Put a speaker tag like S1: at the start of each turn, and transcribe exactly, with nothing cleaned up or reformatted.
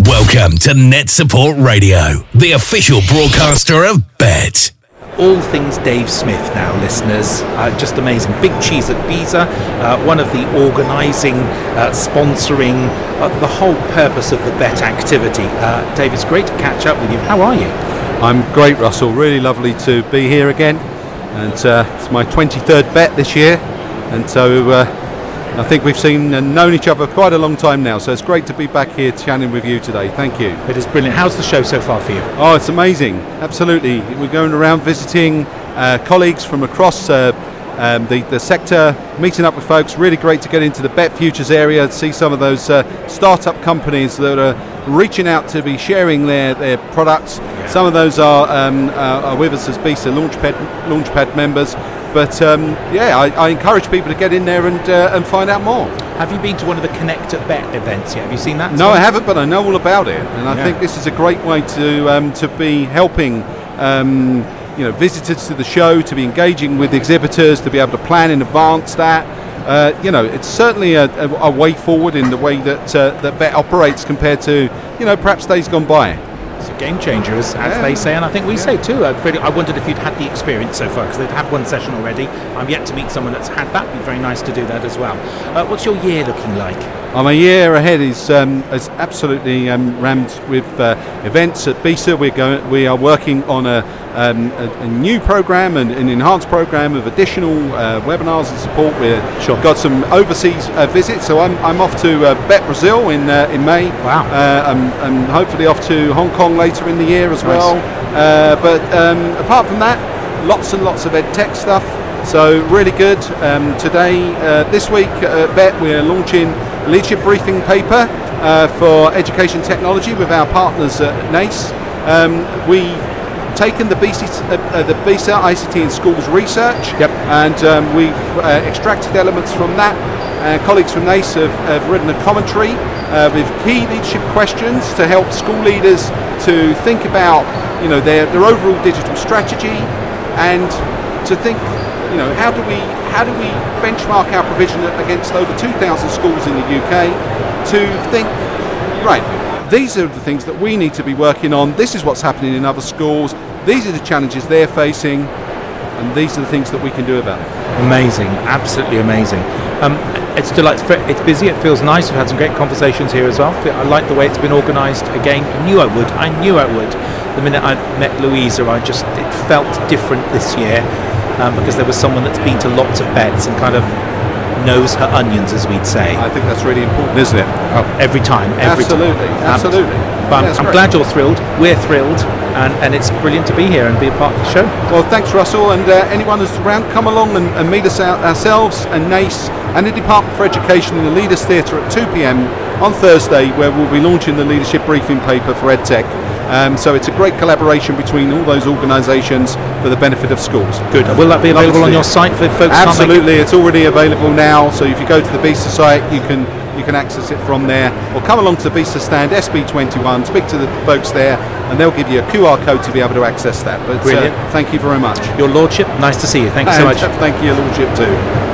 S1: Welcome to Net Support Radio, the official broadcaster of Bet.
S2: All things Dave Smith now, listeners. Uh, just amazing. Big Cheese at Pisa, uh, one of the organising, uh, sponsoring, uh, the whole purpose of the Bet activity. Uh, Dave, it's great to catch up with you. How are you?
S3: I'm great, Russell. Really lovely to be here again. And uh, it's my twenty-third Bet this year. And so uh, I think we've seen and known each other quite a long time now. So it's great to be back here chatting with you today. Thank you.
S2: It is brilliant. How's the show so far for you?
S3: Oh, it's amazing. Absolutely. We're going around visiting uh, colleagues from across uh, um, the, the sector, meeting up with folks. Really great to get into the Bet Futures area, see some of those uh, startup companies that are reaching out to be sharing their, their products. Yeah. Some of those are, um, uh, are with us as BISA Launchpad, Launchpad members. But um, yeah, I, I encourage people to get in there and uh, and find out more.
S2: Have you been to one of the Connect at Bet events yet? Have you seen that?
S3: No, I haven't, but I know all about it, and I yeah. think this is a great way to um, to be helping um, you know visitors to the show, to be engaging with exhibitors, to be able to plan in advance that. Uh, you know, it's certainly a, a, a way forward in the way that uh, that Bet operates compared to you know perhaps days gone by.
S2: It's a game changer, as, as
S3: yeah.
S2: they say, and I think we
S3: yeah.
S2: say too. I, really, I wondered if you'd had the experience so far, because they've had one session already. I'm yet to meet someone that's had that. It'd be very nice to do that as well. Uh, what's your year looking like?
S3: Oh, my year ahead is um, is absolutely um, rammed with uh, events at BISA. We're going, we are working on a, um, a, a new program, and an enhanced program of additional uh, webinars and support. We've
S2: sure.
S3: got some overseas uh, visits, so I'm, I'm off to uh, Bet Brazil in uh, in May.
S2: Wow!
S3: Uh, I'm, I'm hopefully off to Hong Kong later in the year as
S2: nice.
S3: well. Uh, but um, apart from that, lots and lots of ed tech stuff. So really good. Um, today, uh, this week at Bet, we're launching a leadership briefing paper uh, for education technology with our partners at NACE. Um, we've taken the B C, uh, the BISA I C T in Schools research,
S2: yep.
S3: and um, we've uh, extracted elements from that. Uh, colleagues from NACE have, have written a commentary uh, with key leadership questions to help school leaders to think about, you know, their, their overall digital strategy, and to think, you know, how do we how do we benchmark our provision against over two thousand schools in the U K to think, right, these are the things that we need to be working on. This is what's happening in other schools. These are the challenges they're facing, and these are the things that we can do about it.
S2: Amazing, absolutely amazing. Um, it's delightful. It's busy. It feels nice. We've had some great conversations here as well. I like the way it's been organised. Again, I knew I would. I knew I would. The minute I met Louisa, I just it felt different this year um, because there was someone that's been to lots of bets and kind of knows her onions, as we'd say.
S3: I think that's really important, isn't it?
S2: Oh, every time, every
S3: absolutely,
S2: time.
S3: Absolutely,
S2: um, But
S3: yeah,
S2: I'm
S3: great.
S2: glad you're thrilled. We're thrilled, and, and it's brilliant to be here and be a part of the show.
S3: Well, thanks, Russell, and uh, anyone who's around, come along and, and meet us out ourselves and NACE and the Department for Education in the Leaders Theatre at two p.m. on Thursday, where we'll be launching the leadership briefing paper for EdTech. Um, so it's a great collaboration between all those organisations for the benefit of schools.
S2: Good. Will that be available on your site for folks?
S3: Absolutely, it's already available now. So if you go to the BISA site, you can you can access it from there, or come along to the BISA stand, S B twenty-one, speak to the folks there, and they'll give you a Q R code to be able to access that. But uh, thank you very much.
S2: Your Lordship, nice to see you. Thank you
S3: and
S2: so much.
S3: Thank you, Your Lordship, too.